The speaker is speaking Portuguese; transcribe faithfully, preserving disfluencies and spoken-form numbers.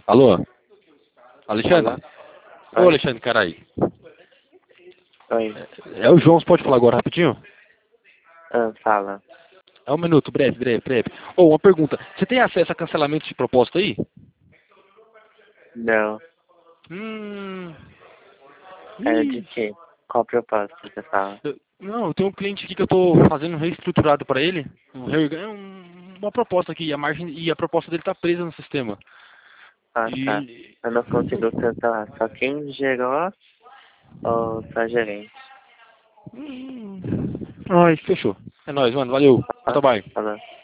Alô? Alexandre? Alô? Ô, Oi. Alexandre, carai. Oi. É o João, você pode falar agora rapidinho? Ah, fala. É um minuto, breve, breve, breve. Ô, uma pergunta. Você tem acesso a cancelamento de propósito aí? Não. Hum... É de Ih, quê? Qual propósito você fala? eu- não, eu tenho um cliente aqui que eu tô fazendo um reestruturado para ele. Um, reorga- é um- uma proposta aqui, a margem e a proposta dele tá presa no sistema. Ah, E tá. ele... Eu não consigo cancelar. Só quem gerou ou só gerente? Hum... Ai, fechou. É nóis, mano. Valeu. Ah, Bye bye. falou.